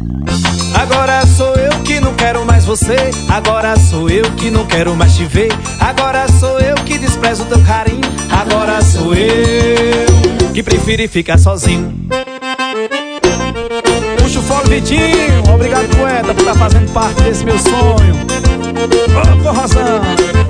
Agora sou eu que não quero mais você. Agora sou eu que não quero mais te ver. Agora sou eu que desprezo teu carinho. Agora sou eu que prefiro ficar sozinho. Puxa o fole, Vitinho. Obrigado, poeta, por estar fazendo parte desse meu sonho. Ô, forrozão.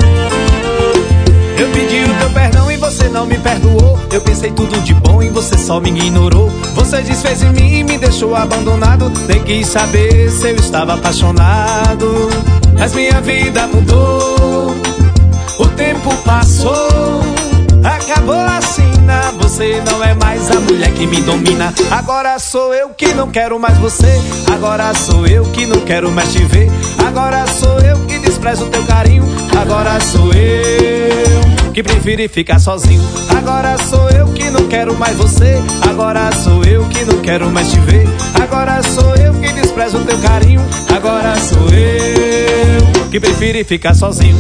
Eu pedi o teu perdão e você não me perdoou. Eu pensei tudo de bom e você só me ignorou. Você desfez em mim e me deixou abandonado. Nem quis saber se eu estava apaixonado. Mas minha vida mudou, o tempo passou, acabou assim, né? Você não é mais a mulher que me domina. Agora sou eu que não quero mais você. Agora sou eu que não quero mais te ver. Agora sou eu que desprezo teu carinho. Agora sou eu que prefiro ficar sozinho. Agora sou eu que não quero mais você. Agora sou eu que não quero mais te ver. Agora sou eu que desprezo teu carinho. Agora sou eu que prefiro ficar sozinho.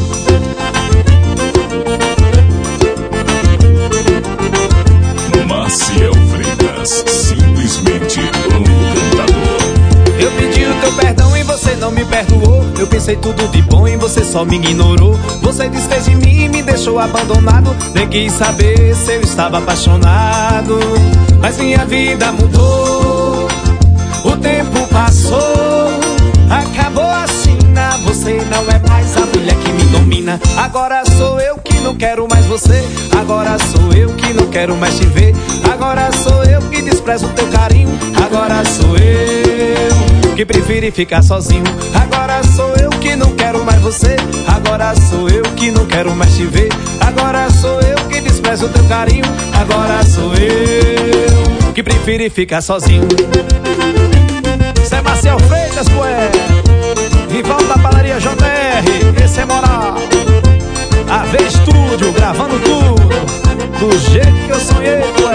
Maciel Freitas, simplesmente um cantador. Eu pedi o teu perdão e você não me perdoou. Eu pensei tudo de bom e você só me ignorou. Você desfez de mim e me deixou abandonado. Nem quis saber se eu estava apaixonado. Mas minha vida mudou, o tempo passou, acabou assim, né? Você não é mais a mulher que me domina. Agora sou eu que não quero mais você. Agora sou eu que não quero mais te ver. Agora sou eu que desprezo teu carinho. Agora sou eu que prefiro ficar sozinho. Agora sou eu que não quero mais você. Agora sou eu que não quero mais te ver. Agora sou eu que desprezo teu carinho. Agora sou eu que prefiro ficar sozinho. Isso é Maciel Freitas, poeta, rival da padaria JR. Esse é moral. AV Estúdio, gravando tudo do jeito que eu sonhei.